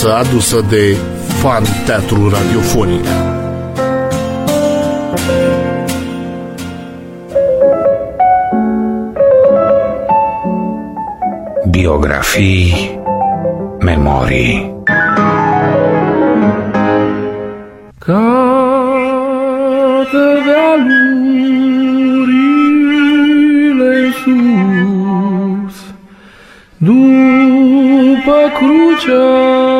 viață adusă de Fan Teatru Radiofonic. Biografii, memorii. Cată dealurile sus, după crucea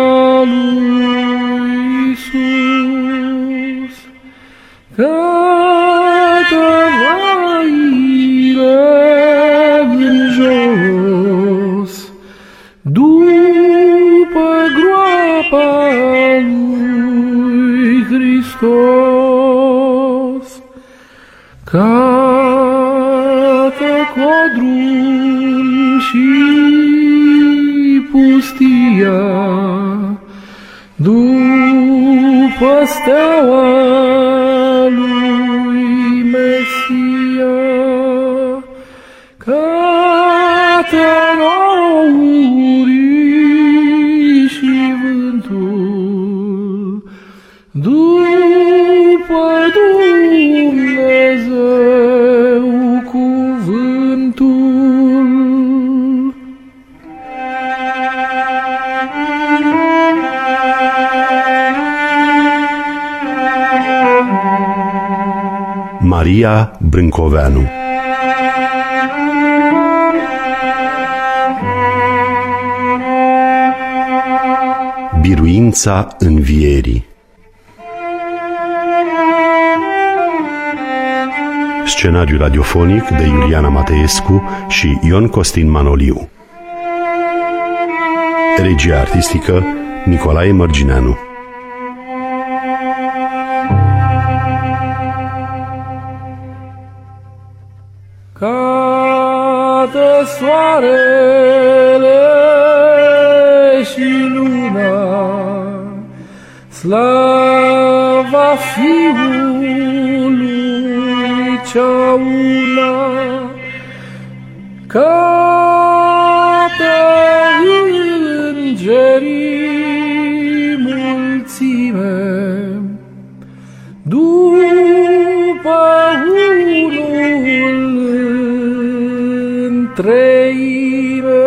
lui Iisus. Cată vaile în jos, după groapa lui Hristos. Cată codrul și pustia, după steaua lui Mesia. Cată nourii și vântul, după Dumnezeu cuvântul. Maria Brâncoveanu. Biruința învierii. Scenariu radiofonic de Iuliana Mateescu și Ion Costin Manoliu. Regia artistică Nicolae Mărgineanu. Cade soarele și luna, slava Fiului cea una. Cade îngerii mulțime, după unul în treime.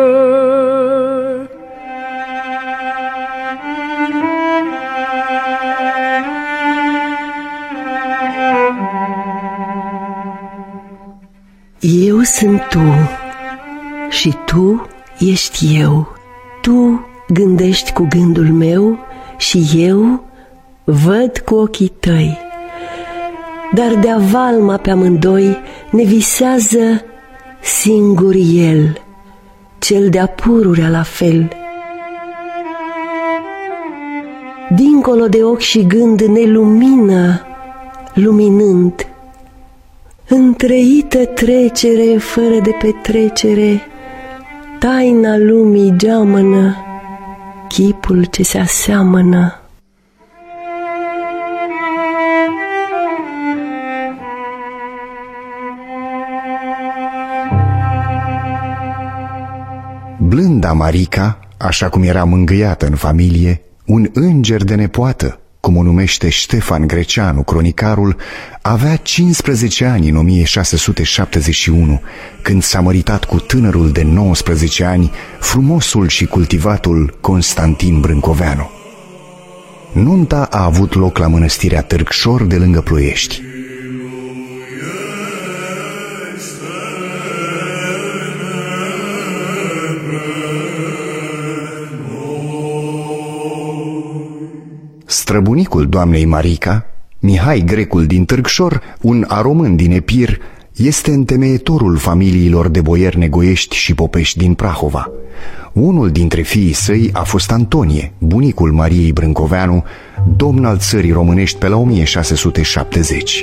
Eu sunt tu și tu ești eu. Tu gândești cu gândul meu și eu văd cu ochii tăi. Dar de-a valma pe amândoi ne visează singur el, cel de-a pururea la fel. Dincolo de ochi și gând ne lumină, luminând. Întreită trecere fără de petrecere, taina lumii geamănă, chipul ce se aseamănă. Blânda Marica, așa cum era mângâiată în familie, un înger de nepoată, cum o numește Ștefan Greceanu, cronicarul, avea 15 ani în 1671, când s-a măritat cu tânărul de 19 ani, frumosul și cultivatul Constantin Brâncoveanu. Nunta a avut loc la mănăstirea Târgșor de lângă Ploiești. Străbunicul doamnei Marica, Mihai Grecul din Târgșor, un aromân din Epir, este întemeietorul familiilor de boieri negoiești și popești din Prahova. Unul dintre fiii săi a fost Antonie, bunicul Mariei Brâncoveanu, domn al țării românești pe la 1670.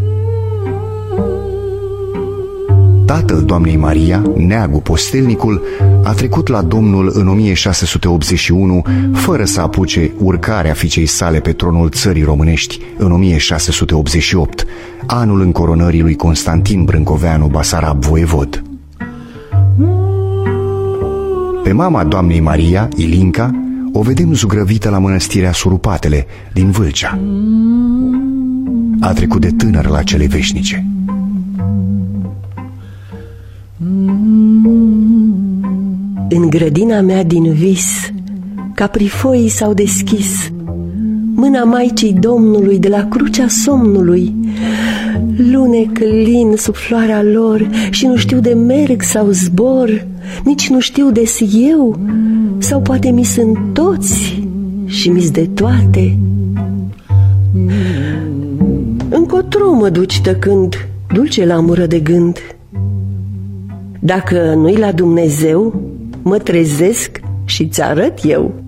Tatăl doamnei Maria, Neagu Postelnicul, a trecut la domnul în 1681, fără să apuce urcarea fiicei sale pe tronul țării românești în 1688, anul încoronării lui Constantin Brâncoveanu, Basarab voievod. Pe mama doamnei Maria, Ilinca, o vedem zugrăvită la mănăstirea Surupatele din Vâlcea. A trecut de tânăr la cele veșnice. În grădina mea din vis, caprifoii s-au deschis, mâna Maicii Domnului de la crucea somnului. Lunec lin sub floarea lor și nu știu de merg sau zbor, nici nu știu de-s eu sau poate mi sunt toți și mi-s de toate. Încotro mă duci tăcând, dulce lamură de gând? Dacă nu-i la Dumnezeu, mă trezesc și-ți arăt eu.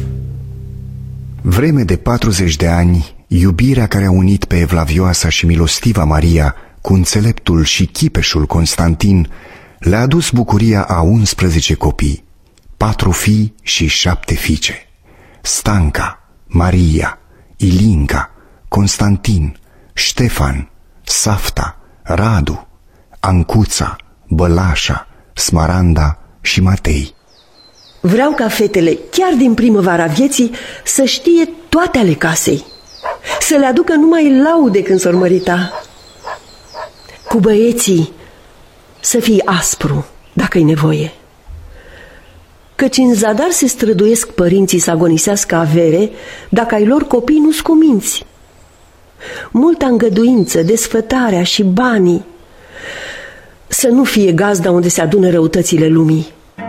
Vreme de 40 de ani, iubirea care a unit pe evlavioasa și milostiva Maria cu înțeleptul și chipeșul Constantin le-a adus bucuria a 11 copii, 4 fii și 7 fiice: Stanca, Maria, Ilinca, Constantin, Ștefan, Safta, Radu, Ancuța, Bălașa, Smaranda și Matei. Vreau ca fetele, chiar din primăvara vieții, să știe toate ale casei, să le aducă numai laude când s-or mărita. Cu băieții să fii aspru, dacă-i nevoie, căci în zadar se străduiesc părinții să agonisească avere dacă ai lor copii nu-s cuminți. Multa îngăduință, desfătarea și banii, să nu fie gazda unde se adună răutățile lumii.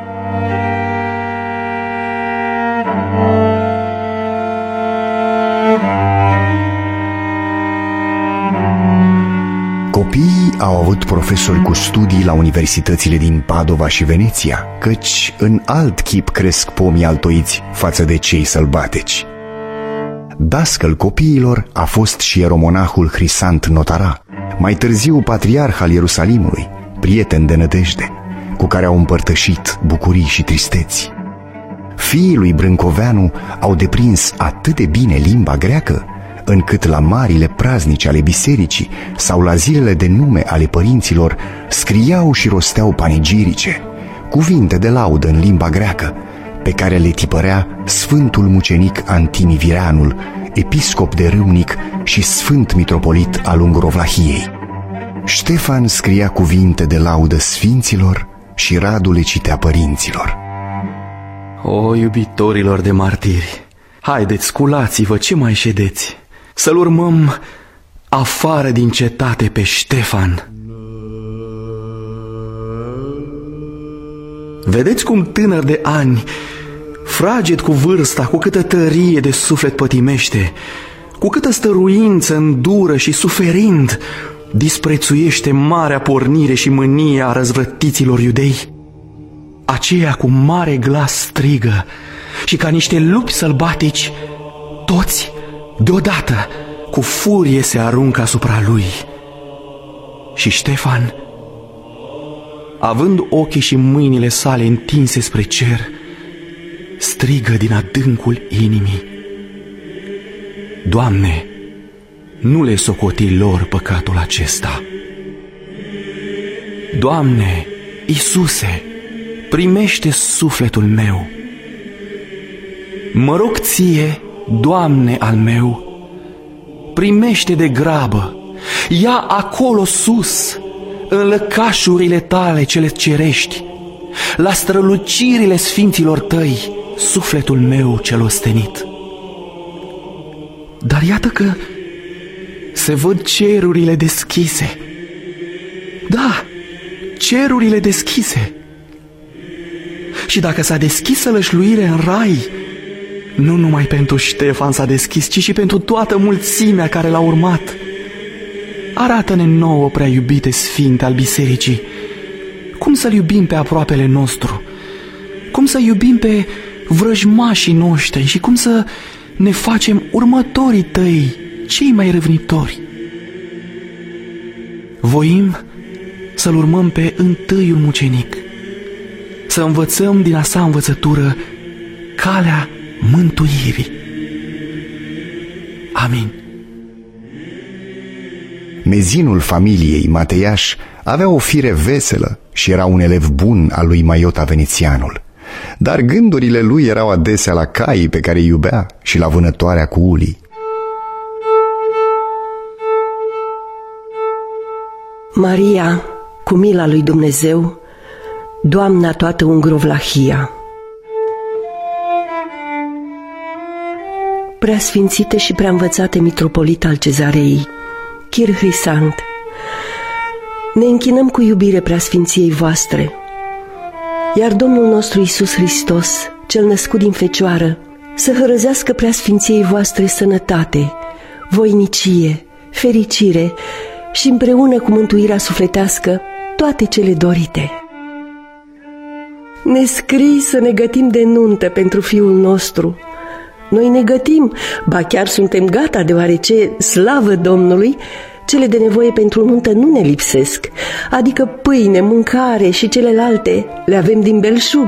Copiii au avut profesori cu studii la universitățile din Padova și Veneția, căci în alt chip cresc pomii altoiți față de cei sălbateci. Dascăl copiilor a fost și ieromonahul Hrisant Notara, mai târziu patriarh al Ierusalimului, prieten de nădejde, cu care au împărtășit bucurii și tristeți. Fiii lui Brâncoveanu au deprins atât de bine limba greacă, încât la marile praznici ale bisericii sau la zilele de nume ale părinților scriau și rosteau panegirice, cuvinte de laudă în limba greacă, pe care le tipărea Sfântul Mucenic Antimi Vireanul, episcop de Râmnic și sfânt mitropolit al Ungrovlahiei. Ștefan scria cuvinte de laudă sfinților și Radu le citea părinților. O, iubitorilor de martiri, haideți, sculați-vă, ce mai ședeți? Să-l urmăm afară din cetate pe Ștefan. Vedeți cum tânăr de ani, fraged cu vârsta, cu câtă tărie de suflet pătimește, cu câtă stăruință îndură și suferind disprețuiește marea pornire și mânia a răzvrătiților iudei? Aceea cu mare glas strigă și ca niște lupi sălbatici, toți, deodată, cu furie se aruncă asupra lui. Și Ștefan, având ochii și mâinile sale întinse spre cer, strigă din adâncul inimii: Doamne, nu le socoti lor păcatul acesta. Doamne, Iisuse, primește sufletul meu. Mă rog ție, Doamne al meu, primește de grabă, ia acolo sus, în lăcașurile tale cele cerești, la strălucirile sfinților tăi, sufletul meu cel ostenit. Dar iată că se văd cerurile deschise. Da, cerurile deschise. Și dacă s-a deschis sălășluire în rai, nu numai pentru Ștefan s-a deschis, ci și pentru toată mulțimea care l-a urmat. Arată-ne nouă, prea iubite sfinte al bisericii, cum să-l iubim pe aproapele nostru, cum să iubim pe vrăjmașii noștri și cum să ne facem următorii tăi, cei mai râvnitori. Voim să-l urmăm pe întâiul mucenic, să învățăm din a sa învățătură calea mântuirii. Amin. Mezinul familiei Mateiaș avea o fire veselă și era un elev bun al lui Maiota Venețianul, dar gândurile lui erau adesea la caii pe care îi iubea și la vânătoarea cu ulii. Maria, cu mila lui Dumnezeu, Doamna toată Ungrovlahia. Preasfințite și preaînvățate mitropolit al Cezarei, Chir Hrisant, ne închinăm cu iubire preasfinției voastre, iar Domnul nostru Iisus Hristos, cel născut din Fecioară, să hărăzească preasfinției voastre sănătate, voinicie, fericire și împreună cu mântuirea sufletească toate cele dorite. Ne scrii să ne gătim de nuntă pentru fiul nostru. Noi ne gătim, ba chiar suntem gata, deoarece, slavă Domnului, cele de nevoie pentru nuntă nu ne lipsesc, adică pâine, mâncare și celelalte le avem din belșug.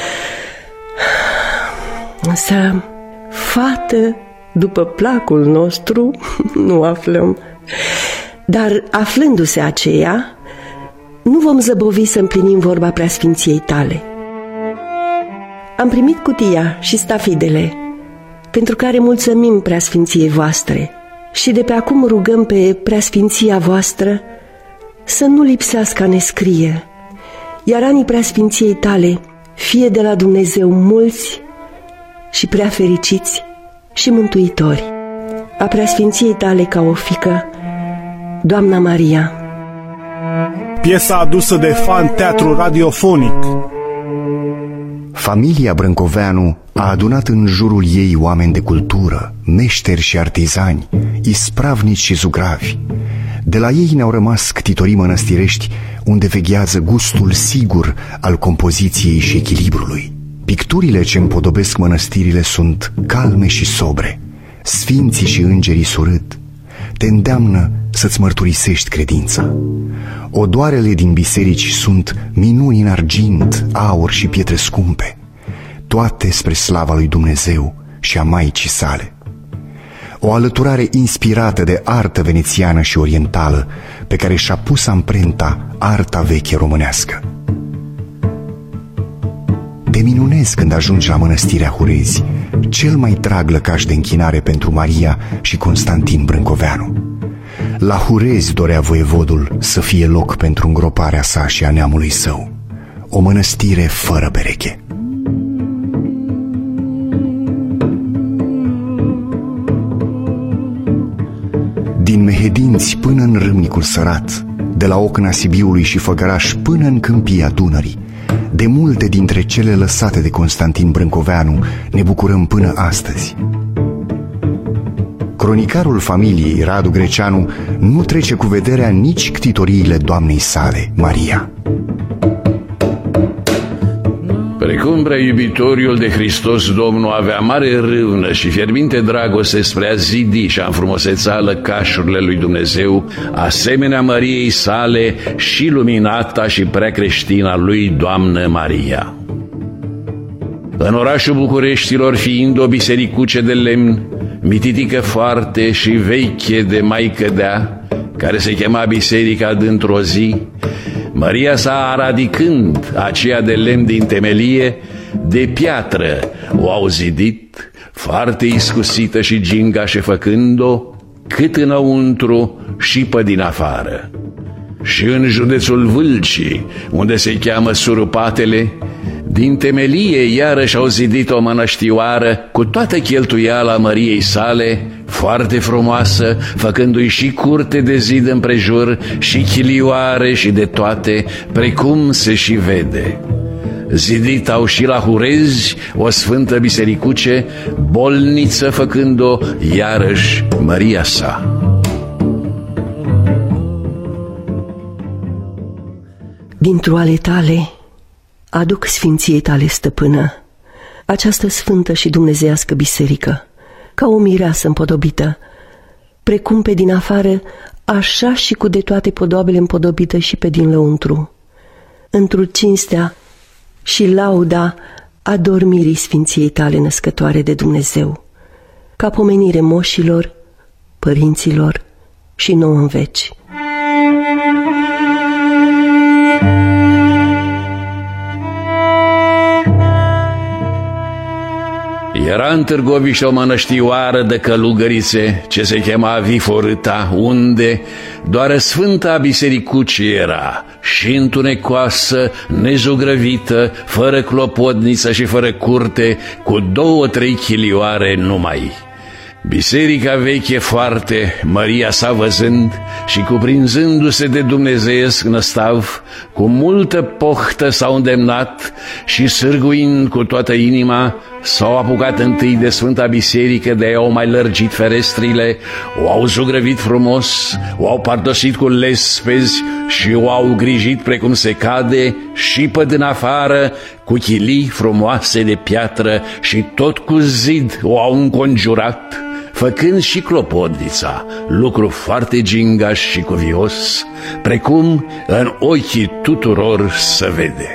Însă, fată după placul nostru nu aflăm, dar aflându-se aceea, nu vom zăbovi să împlinim vorba preasfinției tale. Am primit cutia și stafidele, pentru care mulțumim preasfinției voastre și de pe acum rugăm pe preasfinția voastră să nu lipsească a ne scrie, iar anii preasfinției tale fie de la Dumnezeu mulți și prea fericiți și mântuitori. A preasfinției tale ca o fiică, Doamna Maria. Piesa adusă de Fan Teatru Radiofonic. Familia Brâncoveanu a adunat în jurul ei oameni de cultură, meșteri și artizani, ispravnici și zugravi. De la ei ne-au rămas ctitorii mănăstirești, unde veghează gustul sigur al compoziției și echilibrului. Picturile ce împodobesc mănăstirile sunt calme și sobre. Sfinții și îngerii surâd. Te îndeamnă să-ți mărturisești credința. Odoarele din biserici sunt minuni în argint, aur și pietre scumpe, toate spre slava lui Dumnezeu și a Maicii sale. O alăturare inspirată de artă venețiană și orientală, pe care și-a pus amprenta arta veche românească. Te minunezi când ajungi la mănăstirea Hurezi, cel mai drag lăcaș de închinare pentru Maria și Constantin Brâncoveanu. La Hurezi dorea voievodul să fie loc pentru îngroparea sa și a neamului său, o mănăstire fără pereche. Din Mehedinți până în Râmnicul Sărat, de la Ocna Sibiului și Făgăraș până în Câmpia Dunării, de multe dintre cele lăsate de Constantin Brâncoveanu ne bucurăm până astăzi. Cronicarul familiei, Radu Greceanu, nu trece cu vederea nici ctitoriile doamnei sale, Maria. Precum prea iubitoriul de Hristos Domnul avea mare râvnă și fierbinte dragoste spre a zidi și a înfrumuseța lăcașurile lui Dumnezeu, asemenea Măriei sale și luminata și prea creștina lui Doamnă Maria. În orașul Bucureștilor, fiind o bisericuce de lemn, mititică foarte și veche de mai cădea, care se chema Biserica dintr-o zi, Maria sa aradicând aceea de lemn din temelie, de piatră o au zidit, foarte iscusită și gingașe făcând-o, cât înăuntru și pe din afară. Și în județul Vâlcii, unde se cheamă Surupatele, din temelie iarăși au zidit o mănăștioară cu toată cheltuiala Măriei sale, foarte frumoasă, făcându-i și curte de zid împrejur și chilioare și de toate, precum se și vede. Zidit au și la Hurezi o sfântă bisericuce, bolniță făcând-o iarăși Măria sa. Dintr-o ale tale aduc sfinției tale, stăpână, această sfântă și dumnezeiască biserică, ca o mireasă împodobită, precum pe din afară, așa și cu de toate podoabele împodobită și pe din lăuntru, într-o cinstea și lauda adormirii sfinției tale născătoare de Dumnezeu, ca pomenire moșilor, părinților și nouă în veci. Era în Târgoviște o mănăștioară de călugărițe ce se chema Viforâta, unde doar Sfânta Bisericucie era, și întunecoasă, nezugrăvită, fără clopotniță și fără curte, cu 2-3 chilioare numai. Biserica veche foarte, Maria sa văzând și cuprinzându-se de dumnezeiesc năstav, cu multă pohtă s-au îndemnat și sârguind cu toată inima, s-au apucat întâi de Sfânta Biserică, de au mai lărgit ferestrile, o au zugrăvit frumos, o au pardosit cu lespezi și o au grijit precum se cade și pe din afară cu chilii frumoase de piatră și tot cu zid o au înconjurat, făcând și clopotnița, lucru foarte gingaș și cuvios, precum în ochii tuturor se vede.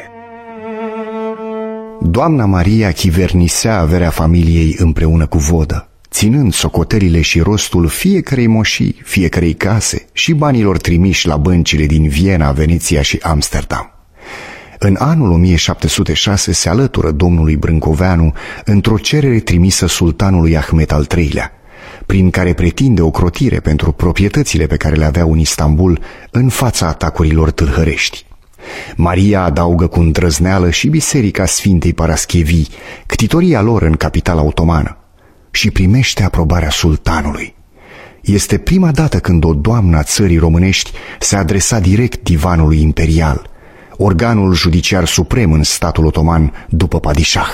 Doamna Maria chivernisea averea familiei împreună cu vodă, ținând socotelile și rostul fiecărei moșii, fiecărei case și banilor trimiși la băncile din Viena, Veneția și Amsterdam. În anul 1706 se alătură domnului Brâncoveanu într-o cerere trimisă sultanului Ahmet al III-lea, prin care pretinde ocrotire pentru proprietățile pe care le avea în Istanbul în fața atacurilor tâlhărești. Maria adaugă cu îndrăzneală și Biserica Sfintei Paraschevii, ctitoria lor în capitala otomană, și primește aprobarea sultanului. Este prima dată când o doamnă a țării românești se adresa direct divanului imperial, organul judiciar suprem în statul otoman după padișah.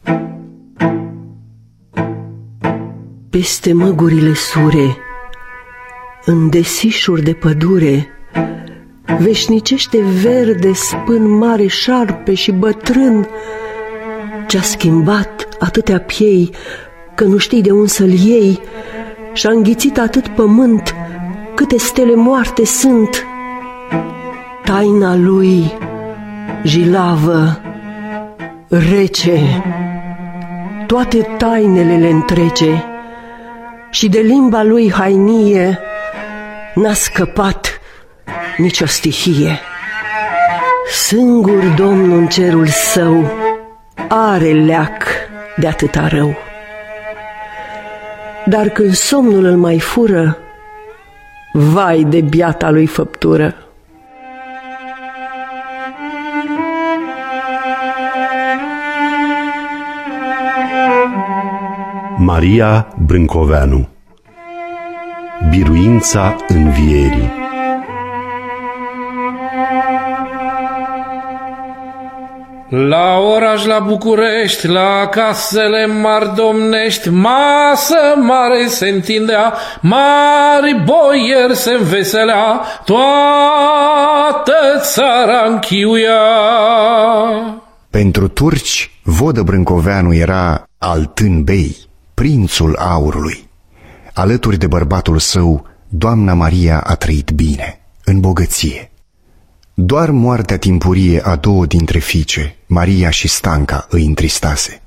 Peste măgurile sure, în desișuri de pădure, veșnicește verde spân mare șarpe și bătrân, ce-a schimbat atâtea piei că nu știi de unde să-l iei, și-a înghițit atât pământ câte stele moarte sunt. Taina lui jilavă, rece, toate tainele le întrece, și de limba lui hainie n-a scăpat nicio stihie. Singur Domnul în cerul său are leac de atâta rău. Dar când somnul îl mai fură, vai de biata lui făptură. Maria Brâncoveanu. Biruința învierii. La oraș, la București, la casele mari domnești, masă mare se întindea, mari boieri se înveselea, toată țara închiuia. Pentru turci, Vodă Brâncoveanu era Altân Bey, prințul aurului. Alături de bărbatul său, doamna Maria a trăit bine, în bogăție. Doar moartea timpurie a 2 dintre fiice, Maria și Stanca, îi întristase.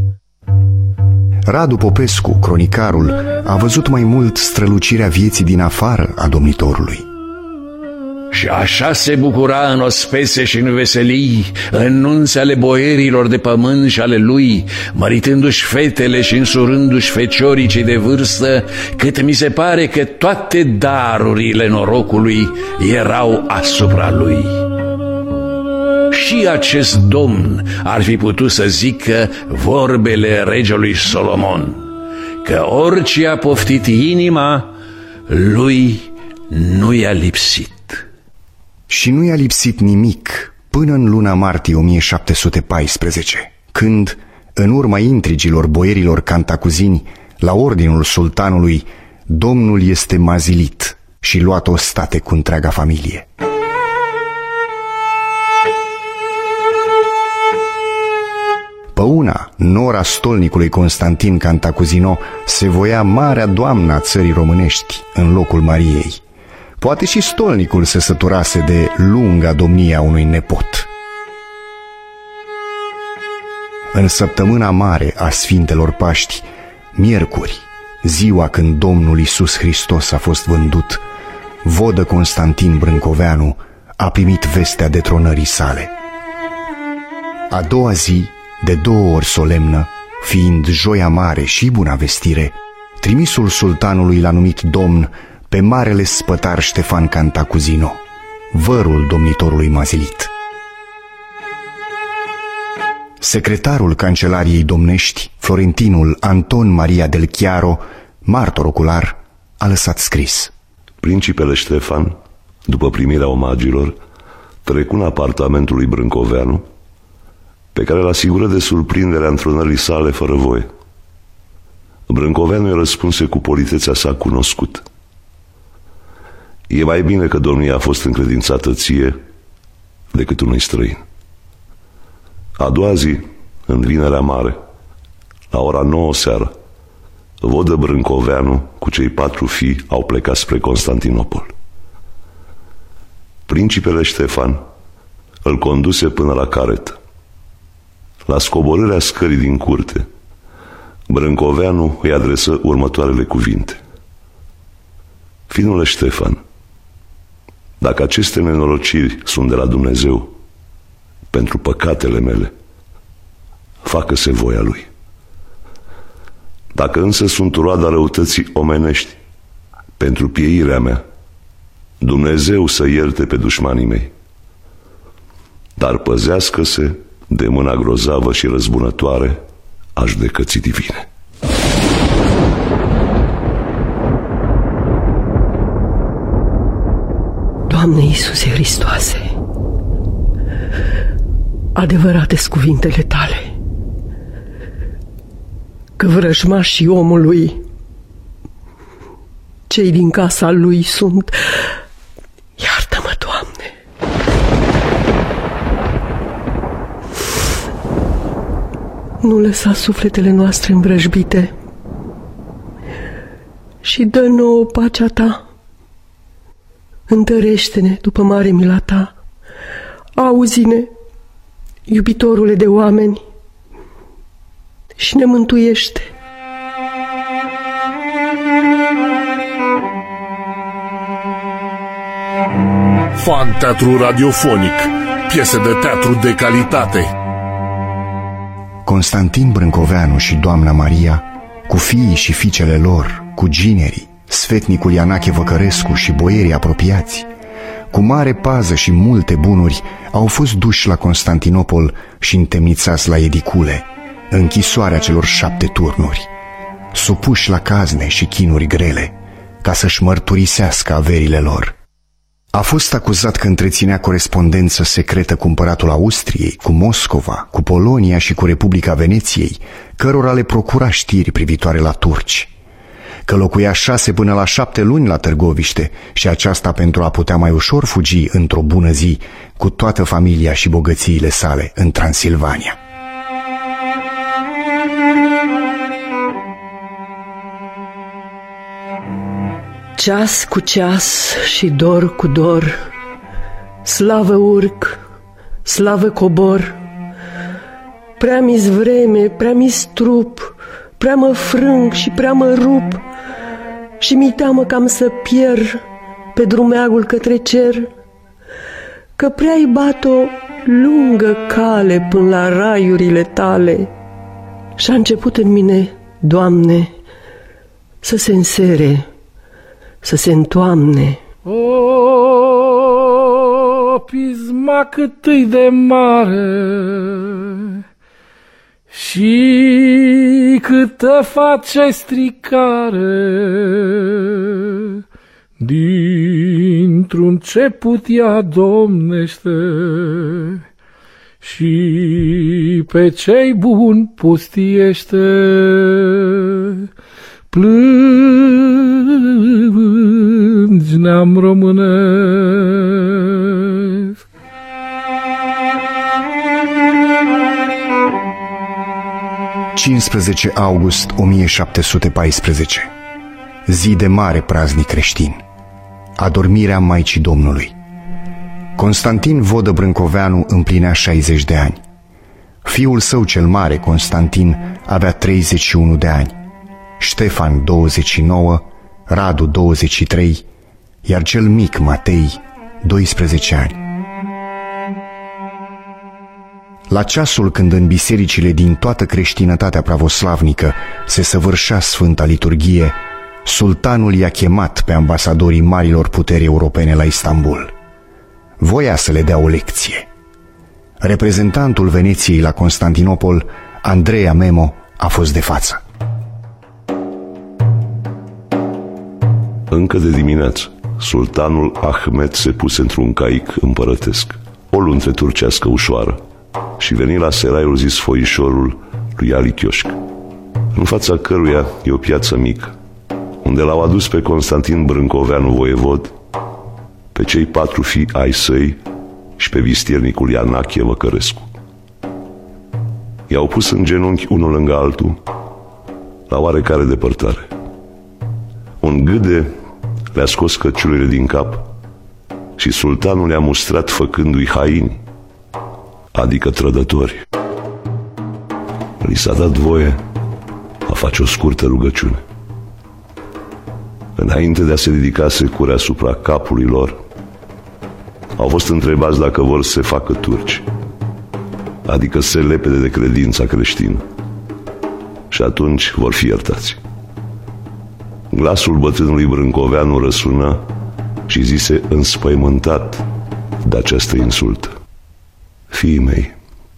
Radu Popescu, cronicarul, a văzut mai mult strălucirea vieții din afară a domnitorului. Și așa se bucura în ospețe și în veselii, în nunți ale boierilor de pământ și ale lui, măritându-și fetele și însurându-și feciorii cei de vârstă, cât mi se pare că toate darurile norocului erau asupra lui. Și acest domn ar fi putut să zică vorbele regelui Solomon, că orice a poftit inima, lui nu i-a lipsit. Și nu i-a lipsit nimic până în luna martie 1714, când, în urma intrigilor boierilor cantacuzini, la ordinul sultanului, domnul este mazilit și luat ostate cu întreaga familie. Pe una, nora stolnicului Constantin Cantacuzino se voia marea doamnă a țării românești în locul Mariei. Poate și stolnicul se săturase de lunga domnie a unui nepot. În săptămâna mare a Sfintelor Paști, miercuri, ziua când Domnul Iisus Hristos a fost vândut, Vodă Constantin Brâncoveanu a primit vestea detronării sale. A doua zi, de 2 ori solemnă, fiind joia mare și buna vestire, trimisul sultanului l-a numit domn pe marele spătar Ștefan Cantacuzino, vărul domnitorului Mazilit. Secretarul Cancelariei domnești, florentinul Anton Maria del Chiaro, martor ocular, a lăsat scris: Principele Ștefan, după primirea omagilor, trecu în apartamentul lui Brâncoveanu, pe care îl asigură de surprinderea întrunării sale fără voie. Brâncoveanu îi răspunse cu politețea sa cunoscută: E mai bine că domnia a fost încredințată ție decât unui străin. A doua zi, în Vinerea Mare, la ora 9 seara, Vodă Brâncoveanu cu cei 4 fii au plecat spre Constantinopol. Principele Ștefan îl conduse până la caretă. La scoborârea scării din curte, Brâncoveanu îi adresă următoarele cuvinte: Finule Ștefan, dacă aceste nenorociri sunt de la Dumnezeu, pentru păcatele mele, facă-se voia Lui. Dacă însă sunt roada răutății omenești, pentru pieirea mea, Dumnezeu să ierte pe dușmanii mei, dar păzească-se de mâna grozavă și răzbunătoare a judecății divine. Doamne Iisuse Hristoase, adevărate-s cuvintele Tale, că vrăjmașii omului, cei din casa lui, sunt. Iartă-mă, Doamne! Nu lăsa sufletele noastre învrăjbite și dă nouă pacea Ta. Întărește-ne după mare mila Ta. Auzi-ne, iubitorule de oameni, și ne mântuiește. Fan Teatru Radiofonic. Piese de teatru de calitate. Constantin Brâncoveanu și doamna Maria, cu fiii și fiicele lor, cu ginerii, sfetnicul Ianache Văcărescu și boierii apropiați, cu mare pază și multe bunuri, au fost duși la Constantinopol și întemnițați la edicule, închisoarea celor 7 turnuri, supuși la cazne și chinuri grele, ca să-și mărturisească averile lor. A fost acuzat că întreținea corespondență secretă cu împăratul Austriei, cu Moscova, cu Polonia și cu Republica Veneției, cărora le procura știri privitoare la turci, că locuia 6 până la 7 luni la Târgoviște și aceasta pentru a putea mai ușor fugi într-o bună zi cu toată familia și bogățiile sale în Transilvania. Ceas cu ceas și dor cu dor, slavă urc, slavă cobor, prea mi-s vreme, prea mi-s trup, prea mă frâng și prea mă rup, și mi-i teamă cam să pierd pe drumeagul către cer, că prea-i bat o lungă cale până la raiurile Tale. Și-a început în mine, Doamne, să se însere, să se întoamne. O, pisma cât-i de mare și câtă face stricare, dintr-un ceput ea domnește și pe cei buni pustiește. Plângi, neam românesc. ...15 august 1714, zi de mare praznic creștin, adormirea Maicii Domnului. Constantin Vodă Brâncoveanu împlinea 60 de ani. Fiul său cel mare, Constantin, avea 31 de ani, Ștefan 29, Radu 23, iar cel mic, Matei, 12 ani. La ceasul când în bisericile din toată creștinătatea pravoslavnică se săvârșea Sfânta Liturghie, sultanul i-a chemat pe ambasadorii marilor puteri europene la Istanbul. Voia să le dea o lecție. Reprezentantul Veneției la Constantinopol, Andreea Memo, a fost de față. Încă de dimineață, sultanul Ahmet se puse într-un caic împărătesc, o luntre turcească ușoară, și veni la seraiul zis foișorul lui Ali Chioșc, în fața căruia e o piață mică, unde l-au adus pe Constantin Brâncoveanu voievod, pe cei 4 fii ai săi și pe vistiernicul Ianachie Văcărescu. I-au pus în genunchi unul lângă altul, la oarecare depărtare. Un gâde le-a scos căciulile din cap și sultanul le-a mustrat făcându-i haini, adică trădători. Li s-a dat voie a face o scurtă rugăciune. Înainte de a se ridica securea asupra capului lor, au fost întrebați dacă vor să se facă turci, adică să se lepede de credința creștină, și atunci vor fi iertați. Glasul bătrânului Brâncoveanu răsună și zise înspăimântat de această insultă: fiii mei,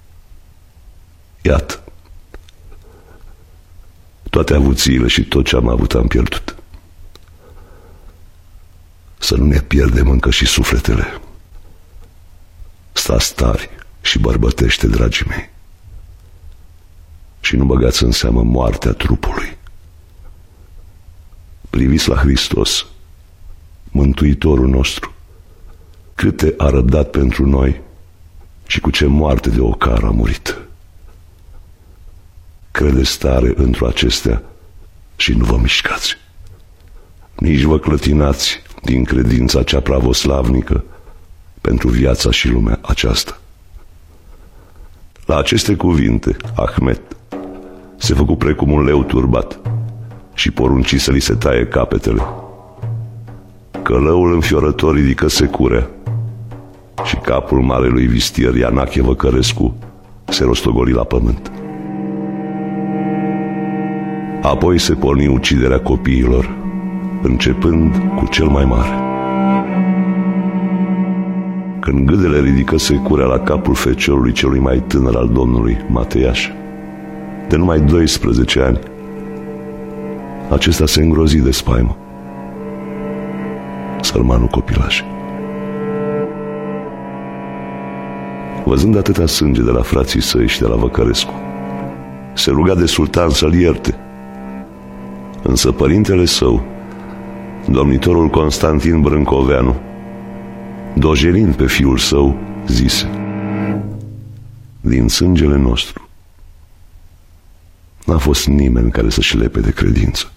iată, toate avuțiile și tot ce am avut am pierdut. Să nu ne pierdem încă și sufletele. Stați tari și bărbătește, dragii mei, și nu băgați în seamă moartea trupului. Priviți la Hristos, Mântuitorul nostru, câte a răbdat pentru noi și cu ce moarte de ocar a murit. Credeți tare într-o acestea și nu vă mișcați. Nici vă clătinați din credința cea pravoslavnică pentru viața și lumea aceasta. La aceste cuvinte, Ahmet se făcu precum un leu turbat și porunci să li se taie capetele. Călăul înfiorător ridică securea și capul marelui vistier Ianachie Văcărescu se rostogoli la pământ. Apoi se porni uciderea copiilor, începând cu cel mai mare. Când gâdele ridică securea la capul feciorului celui mai tânăr al domnului, Mateiaș, de numai 12 ani, acesta se îngrozi de spaimă. Sărmanul copilaș. Văzând atâta sânge de la frații săi și de la Văcărescu, se ruga de sultan să-l ierte. Însă părintele său, domnitorul Constantin Brâncoveanu, dojenind pe fiul său, zise: din sângele nostru n-a fost nimeni care să-și lepe de credință.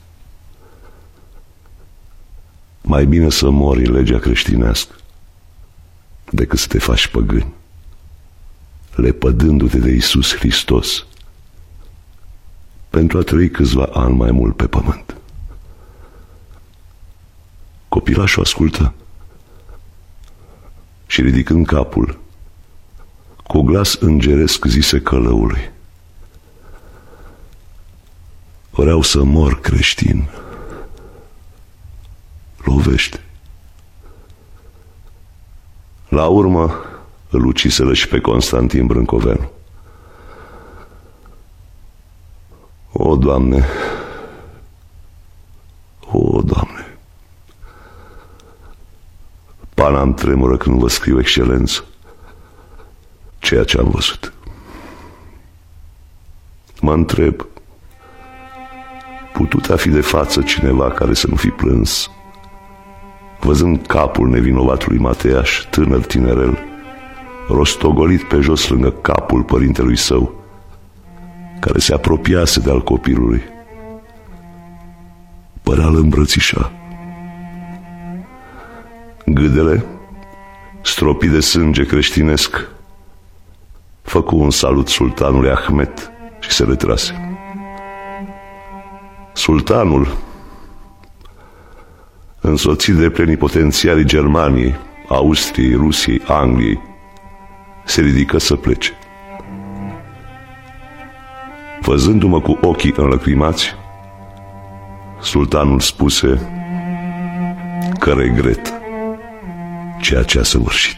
Mai bine să mori în legea creștinească decât să te faci păgâni, lepădându-te de Iisus Hristos pentru a trăi câțiva ani mai mult pe pământ. Copilașul ascultă și, ridicând capul, cu glas îngeresc zise călăului: vreau să mor creștin. Lovește. La urmă îl uciseră și pe Constantin Brâncoveanu. O, Doamne! O, Doamne! Pana îmi tremură când vă scriu, excelență, ceea ce am văzut. Mă întreb, putea fi de față cineva care să nu fi plâns, văzând capul nevinovatului Mateiaș, tânăr tinerel, rostogolit pe jos lângă capul părintelui său, care se apropiase de al copilului. Părea-l îmbrățișa. Gâdele, stropit de sânge creștinesc, făcu un salut sultanului Ahmet și se retrase. Sultanul, însoțit de plenipotențiarii Germaniei, Austriei, Rusiei, Angliei, se ridică să plece. Văzându-mă cu ochii înlăcrimați, sultanul spuse că regret ceea ce a săvârșit.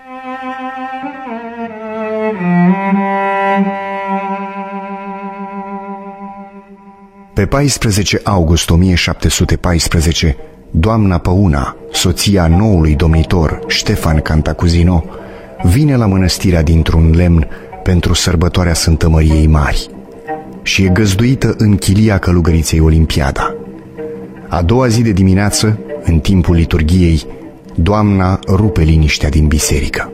Pe 14 august 1714, doamna Păuna, soția noului domnitor Ștefan Cantacuzino, vine la mănăstirea dintr-un lemn pentru sărbătoarea Sfântămăriei Mari și e găzduită în chilia călugăriței Olimpiada. A doua zi de dimineață, în timpul liturghiei, doamna rupe liniștea din biserică.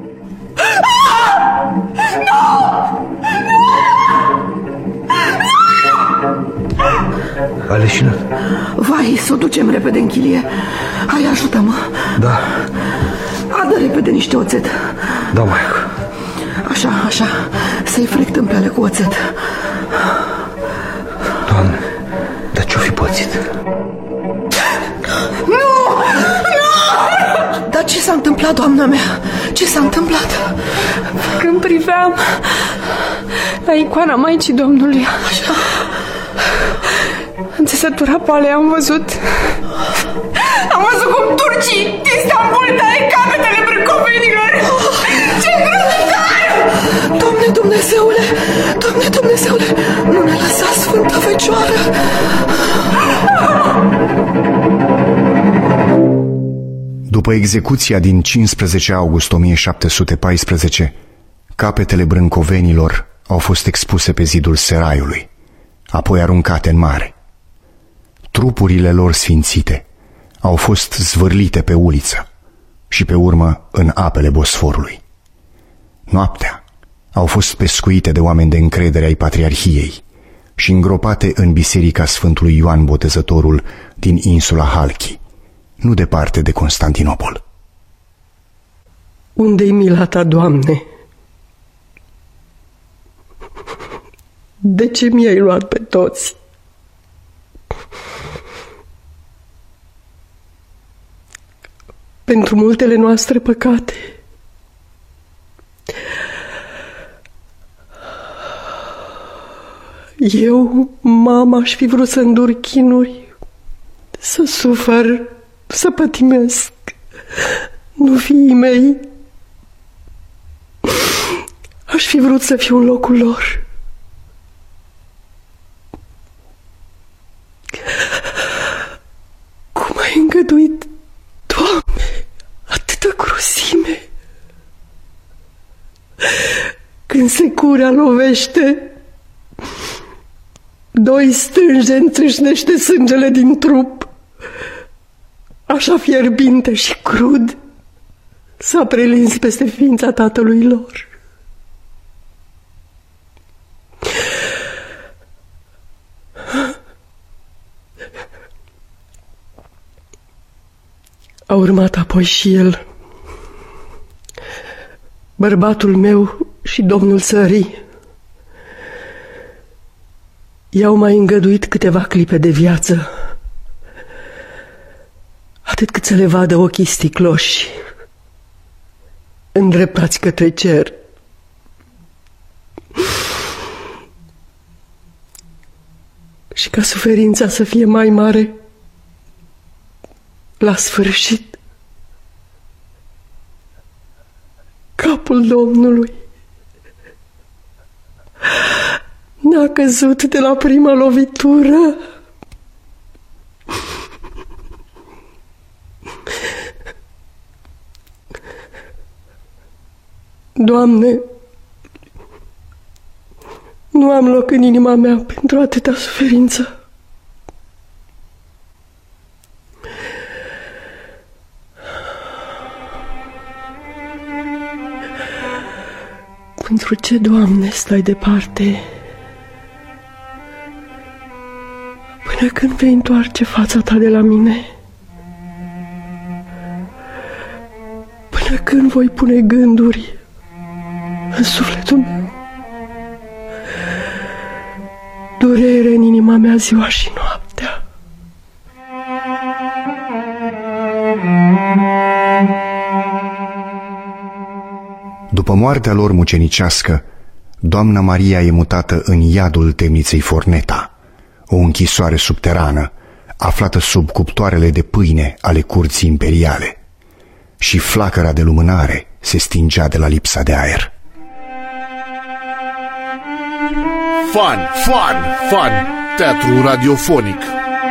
Aleșină? Vai, să o ducem repede în chilie. Hai, ajută-mă. Da. Adă repede niște oțet. Da, mai. Așa, așa. Să-i frectăm pe ale cu oțet. Doamne, dar ce-o fi pățit? Nu! Nu! Dar ce s-a întâmplat, doamna mea? Ce s-a întâmplat? Când priveam la icoana Maicii Domnului, așa, în țesătura palei am văzut cum turcii din Istanbul taie capetele brâncovenilor. Ce grozav! Doamne Dumnezeule, Doamne Dumnezeule, nu ne lăsa Sfânta Fecioară. După execuția din 15 august 1714, capetele brâncovenilor au fost expuse pe zidul seraiului, apoi aruncate în mare. Trupurile lor sfințite au fost zvârlite pe uliță și pe urmă în apele Bosforului. Noaptea au fost pescuite de oameni de încredere ai Patriarhiei și îngropate în biserica Sfântului Ioan Botezătorul din insula Halki, nu departe de Constantinopol. Unde-i mila ta, Doamne? De ce mi-ai luat pe toți? Pentru multele noastre păcate. Eu, mama, aș fi vrut să îndur chinuri, să sufăr, să pătimesc. Nu fiii mei. Aș fi vrut să fiu în locul lor. Cum ai îngăduit, Doamne, atâta cruzime? Când securea lovește, doi stânjeni țâșnește sângele din trup, așa fierbinte și crud s-a prelins peste ființa tatălui lor. A urmat apoi și el, bărbatul meu și domnul țării. I-au mai îngăduit câteva clipe de viață, atât cât să le vadă ochii sticloși, îndreptați către cer. Și ca suferința să fie mai mare, la sfârșit, capul Domnului n-a căzut de la prima lovitură. Doamne, nu am loc în inima mea pentru atâta suferință. Pentru ce, Doamne, stai departe? Până când vei întoarce fața ta de la mine? Până când voi pune gânduri în sufletul meu? Durere în inima mea ziua și noaptea. După moartea lor mucenicească, Doamna Maria e mutată în iadul temniței Forneta, o închisoare subterană aflată sub cuptoarele de pâine ale curții imperiale, și flacăra de lumânare se stingea de la lipsa de aer. Fan, teatru radiofonic.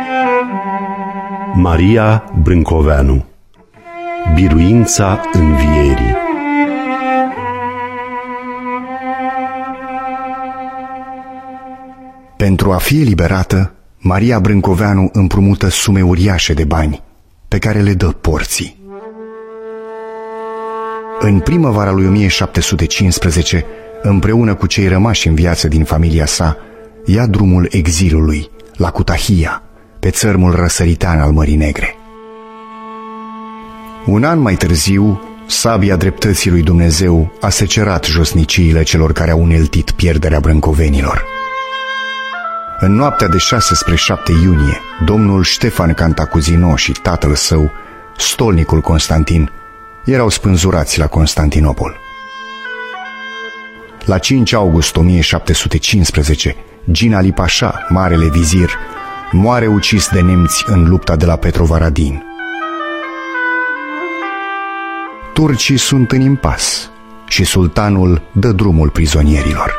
Maria Brâncoveanu, Biruința învierii. Pentru a fi eliberată, Maria Brâncoveanu împrumută sume uriașe de bani, pe care le dă porții. În primăvara lui 1715, împreună cu cei rămași în viață din familia sa, ia drumul exilului la Cutahia, pe țărmul răsăritean al Mării Negre. Un an mai târziu, sabia dreptății lui Dumnezeu a secerat josniciile celor care au uneltit pierderea brâncovenilor. În noaptea de 6 spre 7 iunie, domnul Ștefan Cantacuzino și tatăl său, stolnicul Constantin, erau spânzurați la Constantinopol. La 5 august 1715, Gin Ali Pașa, marele vizir, moare ucis de nemți în lupta de la Petrovaradin. Turcii sunt în impas și sultanul dă drumul prizonierilor.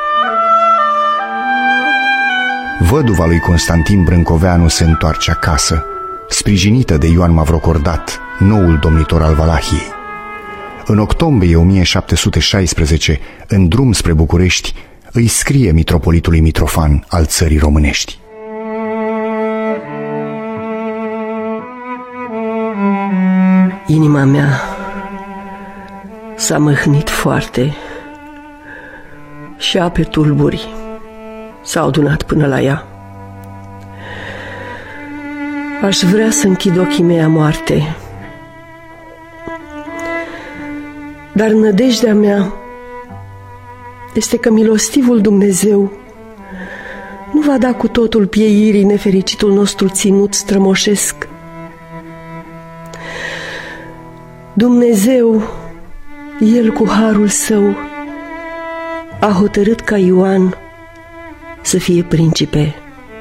Văduva lui Constantin Brâncoveanu se întoarce acasă, sprijinită de Ioan Mavrocordat, noul domnitor al Valahiei. În octombrie 1716, în drum spre București, îi scrie mitropolitului Mitrofan al țării românești: Inima mea s-a mâhnit foarte și ape tulburi s-au adunat până la ea. Aș vrea să închid ochii mei a moarte, dar nădejdea mea este că milostivul Dumnezeu nu va da cu totul pieirii nefericitul nostru ținut strămoșesc. Dumnezeu, El cu harul Său, a hotărât ca Ioan să fie principe.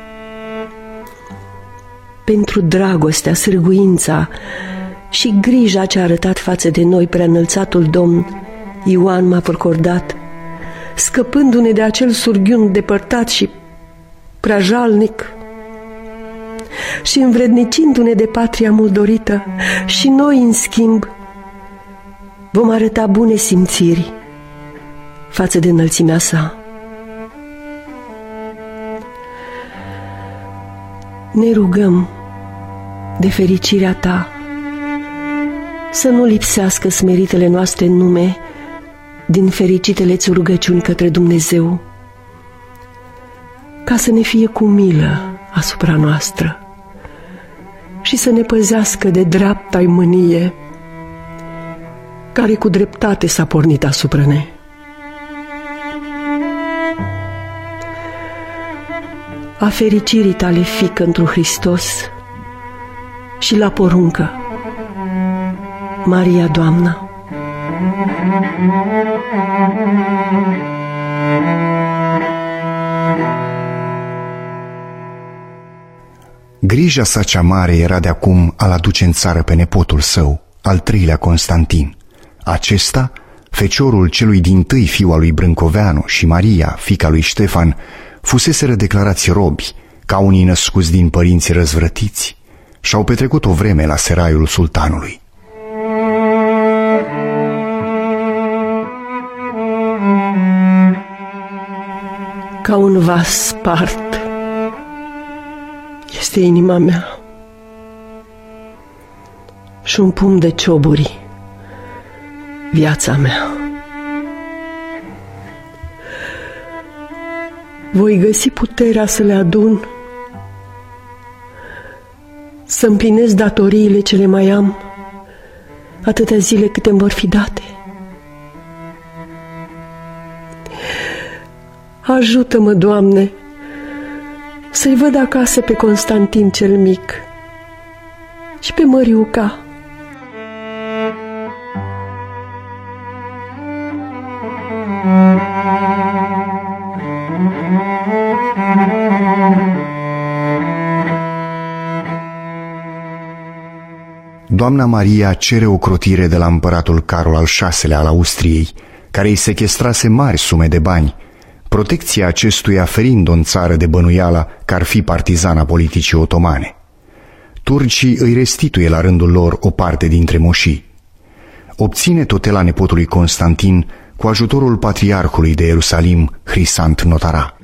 Pentru dragostea, sârguința și grija ce a arătat față de noi preaînălțatul Domn, Ioan m-a procordat, scăpându-ne de acel surghiun depărtat și prea jalnic și învrednicindu-ne de patria mult dorită, și noi, în schimb, vom arăta bune simțiri față de înălțimea sa. Ne rugăm de fericirea ta să nu lipsească smeritele noastre în nume din fericitele-ți rugăciuni către Dumnezeu, ca să ne fie cu milă asupra noastră și să ne păzească de dreapta-i mânie care cu dreptate s-a pornit asupra ne. A fericirii tale, fiică întru Hristos, și la poruncă, Maria Doamna. Grija sa cea mare era de acum a-l aduce în țară pe nepotul său, al treilea Constantin. Acesta, feciorul celui dintâi fiu al lui Brâncoveanu, și Maria, fiica lui Ștefan, fuseseră declarați robi, ca unii născuți din părinți răzvrătiți, și-au petrecut o vreme la seraiul sultanului. Ca un vas spart este inima mea și un pumn de cioburi viața mea. Voi găsi puterea să le adun, să împlinesc datoriile ce le mai am, atâtea zile câte îmi vor fi date. Ajută-mă, Doamne, să-i văd acasă pe Constantin cel mic și pe Măriuca. doamna Maria cere ocrotire de la împăratul Carol al VI-lea al Austriei, care îi sechestrase mari sume de bani, protecția acestuia ferind-o în țară de bănuiala că ar fi partizana politicii otomane. Turcii îi restituie la rândul lor o parte dintre moșii. Obține tutela nepotului Constantin cu ajutorul patriarhului de Ierusalim, Hrisant Notara.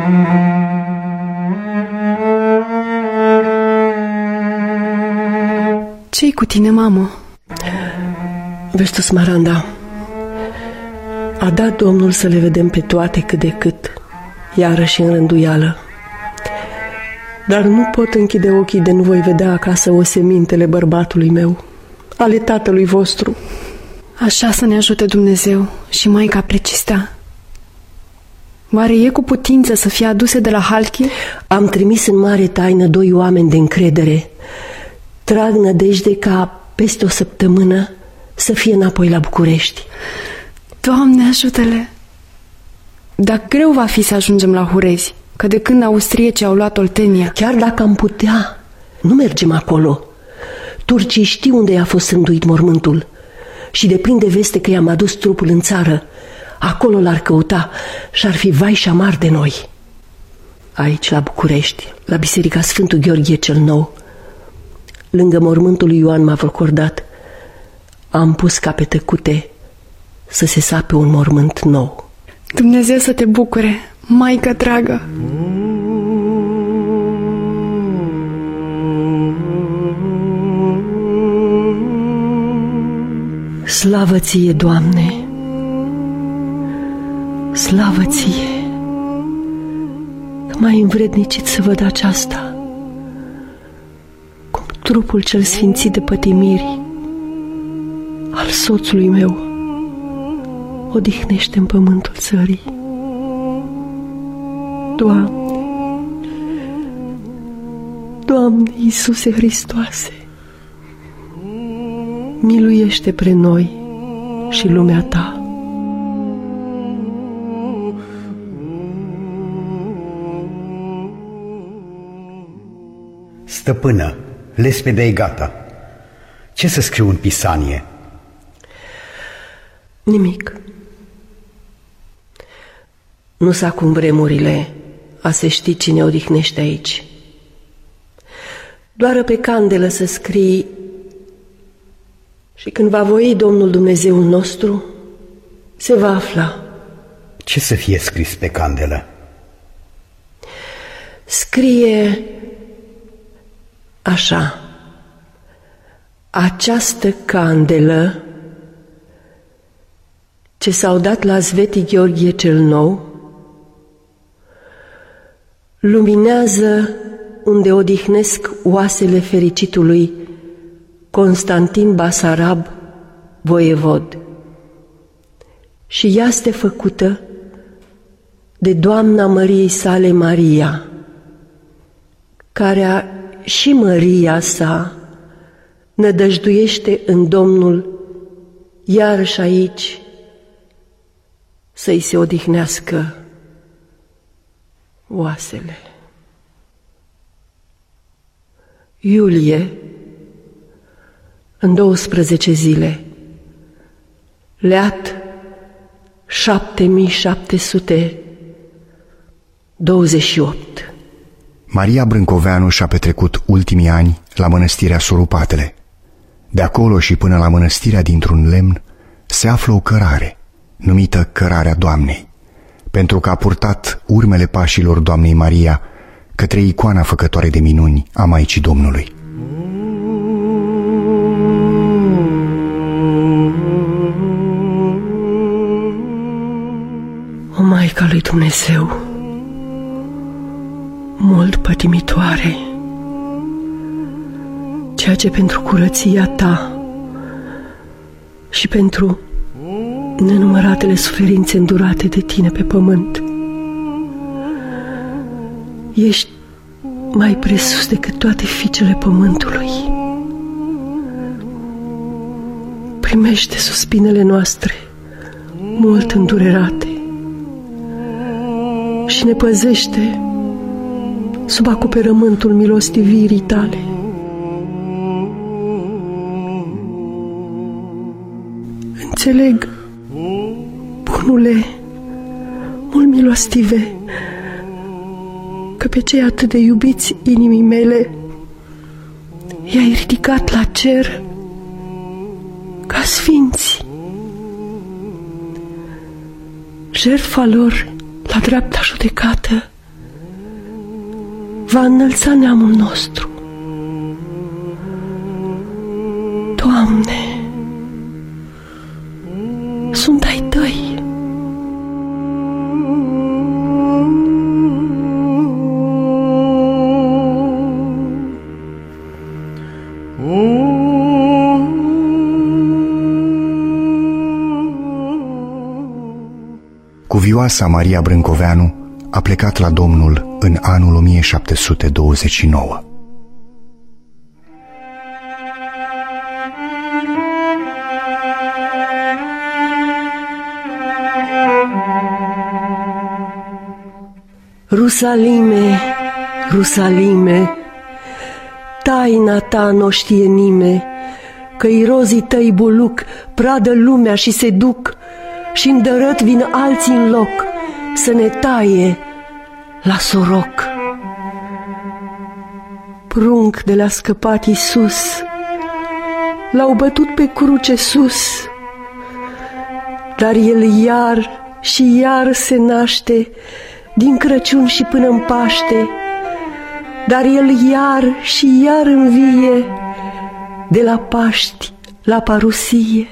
Ce-i cu tine, mamă? Vezi tu, Smaranda, a dat Domnul să le vedem pe toate cât de cât, iarăși în rânduială. Dar nu pot închide ochii de nu voi vedea acasă osemintele bărbatului meu, ale tatălui vostru. Așa să ne ajute Dumnezeu și Maica Precistea. Oare e cu putință să fie aduse de la Halchi? Am trimis în mare taină 2 oameni de încredere. Trag nădejde ca peste o săptămână să fie înapoi la București. Doamne, ajută-le! Dar greu va fi să ajungem la Hurezi, că de când austriecii au luat Oltenia. Chiar dacă am putea, nu mergem acolo. Turcii știu unde a fost înduit mormântul și deprinde veste că i-am adus trupul în țară. Acolo l-ar căuta și ar fi vai și amar de noi. Aici, la București, la Biserica Sfântul Gheorghe cel Nou, lângă mormântul lui Ioan Mavrocordat, am pus ca pe tăcute să se sape un mormânt nou. Dumnezeu să te bucure, Maică dragă! Slavă ție, Doamne! Slavă ție! Că m-ai învrednicit să văd aceasta, cum trupul cel sfințit de pătimiri al soțului meu odihnește în pământul țării. Doamne, Doamne Iisuse Hristoase, miluiește pre noi și lumea Ta. Stăpână, lespedea e gata. Ce să scriu în pisanie? Nimic. Nu s-a cum vremurile a se ști cine odihnește aici. Doar pe candelă să scrii și când va voi Domnul Dumnezeul nostru, se va afla. Ce să fie scris pe candelă? Scrie așa: această candelă ce s-au dat la Sveti Gheorghe cel Nou luminează unde odihnesc oasele fericitului Constantin Basarab, voievod, și ea este făcută de Doamna Măriei sale Maria, care și Măria sa nădăjduiește în Domnul iarăși aici să-i se odihnească oasele. Iulie, în 12 zile, leat 7728. Maria Brâncoveanu și-a petrecut ultimii ani la mănăstirea Surupatele. De acolo și până la mănăstirea dintr-un lemn se află o cărare, numită Cărarea Doamnei, pentru că a purtat urmele pașilor Doamnei Maria către icoana făcătoare de minuni a Maicii Domnului. O Maica lui Dumnezeu, mult pătimitoare, ceea ce pentru curăția Ta și pentru nenumăratele suferințe îndurate de Tine pe pământ, ești mai presus decât toate fiicele pământului. Primește suspinele noastre mult îndurerate și ne păzește sub acoperământul milostivirii Tale. înțeleg, bunule, mult milostive, că pe cei atât de iubiți inimii mele i-ai ridicat la cer ca sfinți. Jertfa lor la dreapta judecată va înălța neamul nostru. Doamne, sunt ai Tăi. Cuvioasa Maria Brâncoveanu a plecat la Domnul în anul 1729. Rusalime, Rusalime, taina ta n-o știe nime, că-i rozii tăi buluc pradă lumea și se duc, și îndărăt vin alții în loc să ne taie la soroc. Prunc de l-a scăpat Iisus, l-au bătut pe cruce sus, dar El iar și iar se naște, din Crăciun și până-n Paște, dar El iar și iar învie, de la Paști la parusie.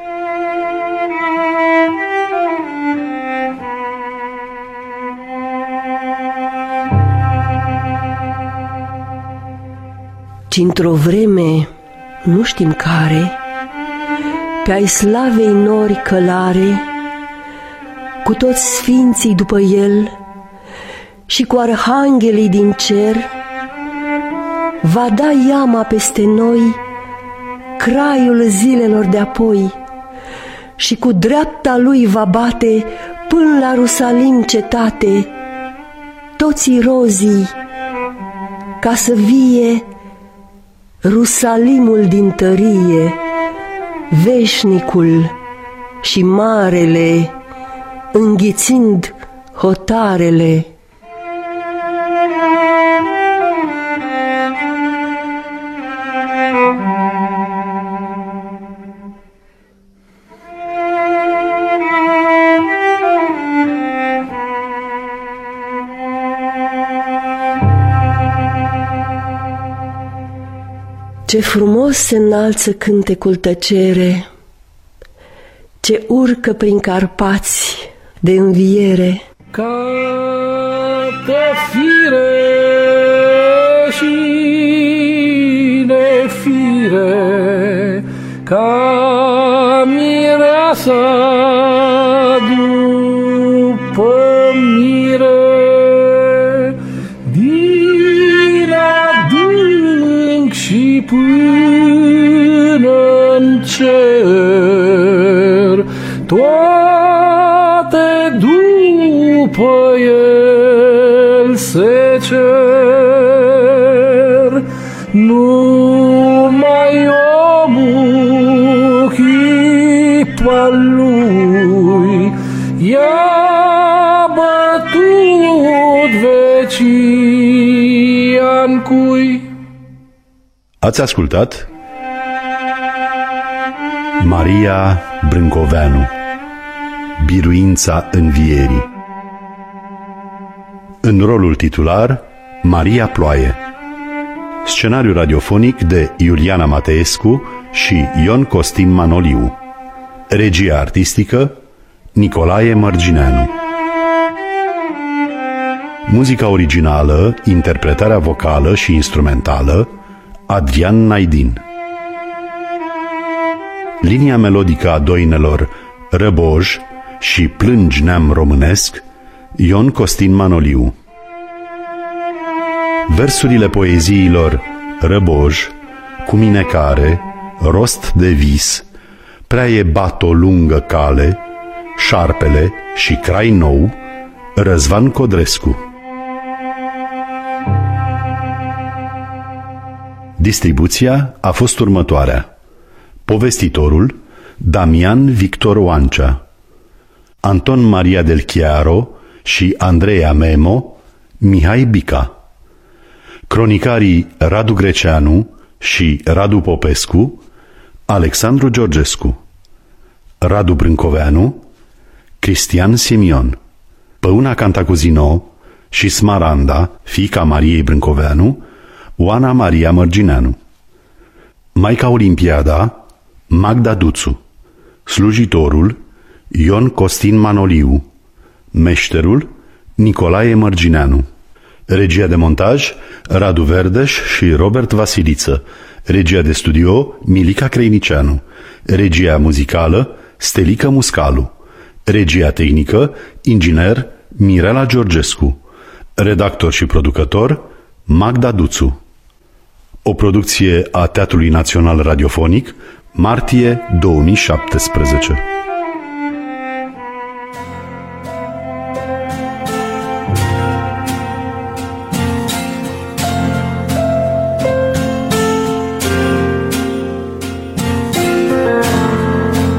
Ci într-o vreme, nu știm care, pe ai slavei nori călare, cu toți sfinții după El și cu arhanghelii din cer, va da iama peste noi craiul zilelor de-apoi și cu dreapta Lui va bate până la Rusalim cetate toții rozii, ca să vie Rusalimul din tărie, veșnicul și marele, înghițind hotarele. Ce frumos se înalță cântecul tăcere, ce urcă prin Carpați de înviere. Ca de fire și nefire, ca mireasa după mire, din adânc și până-n cer, toate după El se cer. Numai omul chip al Lui i-a bătut vecia-n cui. Ați ascultat Maria Brâncoveanu, Biruința învierii. În rolul titular, Maria Ploaie. Scenariu radiofonic de Iuliana Mateescu și Ion Costin Manoliu. Regia artistică Nicolae Mărgineanu. Muzica originală, interpretarea vocală și instrumentală Adrian Naidin. Linia melodică a doinelor Răboj și Plângi neam românesc Ion Costin Manoliu. Versurile poeziilor Răboj, Cu mine care, Rost de vis, Prea e bat o lungă cale, Șarpele și Crai nou Răzvan Codrescu. Distribuția a fost următoarea: povestitorul Damian Victor Oancea, Anton Maria del Chiaro și Andreea Memo, Mihai Bica. Cronicarii Radu Greceanu și Radu Popescu, Alexandru Georgescu. Radu Brâncoveanu, Cristian Simion. Păuna Cantacuzino și Smaranda, fiica Mariei Brâncoveanu, Oana Maria Mărgineanu. Maica Olimpiada, Magda Duțu. Slujitorul, Ion Costin Manoliu. Meșterul, Nicolae Mărgineanu. Regia de montaj, Radu Verdeș și Robert Vasiliță. Regia de studio, Milica Creinicianu. Regia muzicală, Stelica Muscalu. Regia tehnică, inginer Mirela Georgescu. Redactor și producător, Magda Duțu. O producție a Teatrului Național Radiofonic, martie 2017.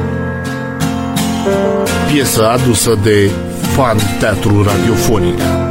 Piesă adusă de Fan Teatru Radiofonic.